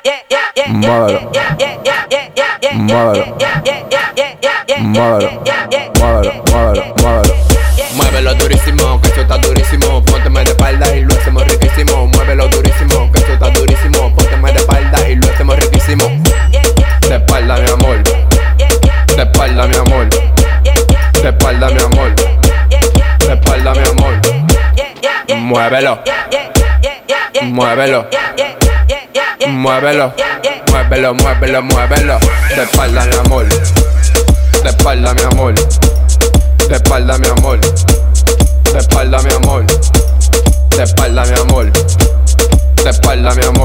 Muévelo. Muévelo. Muévelo. Muévelo. Muévelo. Muévelo. Muévelo durísimo, que esto está durísimo. Pónteme de espalda y lo hacemos riquísimo. Muévelo durísimo, que esto está durísimo. Pónteme de espalda y lo hacemos riquísimo. De espalda, mi amor. De espalda, mi amor. De espalda, mi amor. De espalda, mi amor. Muévelo. Muévelo. Muévelo. Muévelo, muévelo, muévelo. De espalda, mi amor. De espalda, mi amor. De espalda, mi amor. De espalda, mi amor. De espalda, mi amor. De espalda, mi amor.